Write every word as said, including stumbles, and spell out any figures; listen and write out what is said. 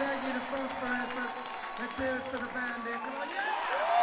Thank you to Phosphorescent. Let's hear it for the band there. Come on, yeah!